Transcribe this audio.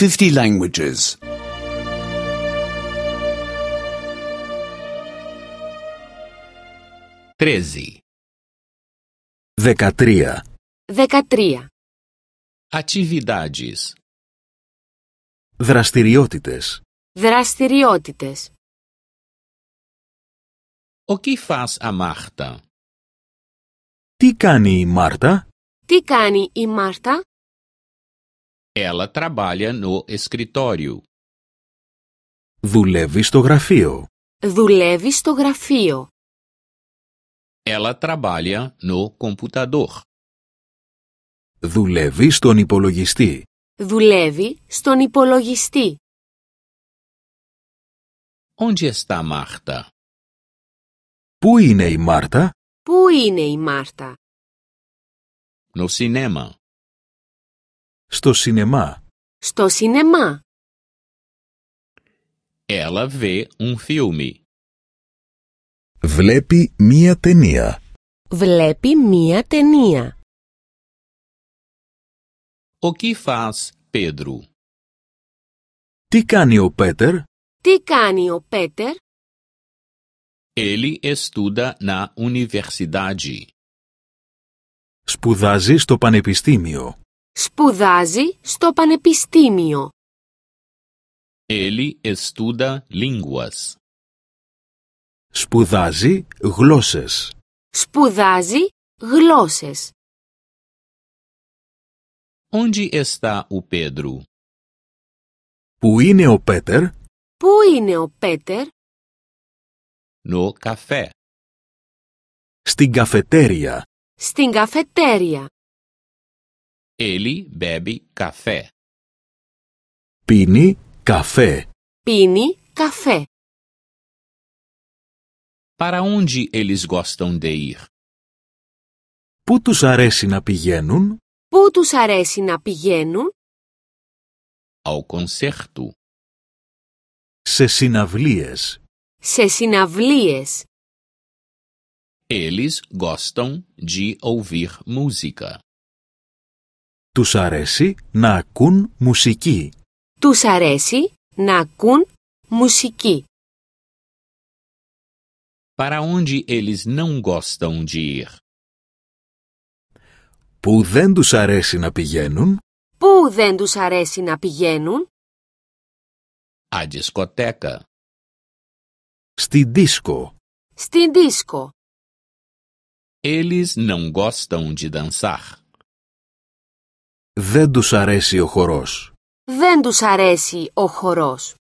50 languages. 13. 13. 13. Atividades. Δραστηριότητες. Δραστηριότητες. O que faz a Marta? Τι κάνει η Μάρτα? Τι κάνει η Μάρτα? Ela trabalha no escritório. Δουλεύει στο γραφείο. Δουλεύει στο γραφείο. Ela trabalha no computador. Δουλεύει στον υπολογιστή. Δουλεύει στον υπολογιστή. Onde está Marta? Πού είναι η Μάρτα? Πού είναι η Μάρτα? No cinema. Στο σινεμά. Στο σινεμά. Ela vê um filme. Βλέπει μία ταινία. Βλέπει μία ταινία. O que faz Pedro? Τι κάνει ο Πέτερ? Τι κάνει ο Πέτερ? Ele estuda na universidade. Σπουδάζει στο πανεπιστήμιο. Σπουδάζει στο πανεπιστήμιο. Ele estuda línguas. Σπουδάζει γλώσσες. Σπουδάζει γλώσσες. Onde está o Pedro? Πού είναι ο Πέτερ? Πού είναι ο Πέτερ? No café. Στην καφετέρια. Στην καφετέρια. Ele bebe café. Πίνει καφέ. Πίνει καφέ. Para onde eles gostam de ir? Πού τους αρέσει να πηγαίνουν? Πού τους αρέσει να πηγαίνουν? Ao concerto. Σε συναυλίες. Σε συναυλίες. Eles gostam de ouvir música. Τους αρέσει να ακούν μουσική. Τους αρέσει να ακούν μουσική. Para onde eles não gostam de ir? Πού δεν τους αρέσει να πηγαίνουν? Πού δεν τους αρέσει να πηγαίνουν? À discoteca. Στη δίσκο. Στην δίσκο. Eles não gostam de dançar. Δεν τους αρέσει ο χορός. Δεν τους αρέσει ο χορός.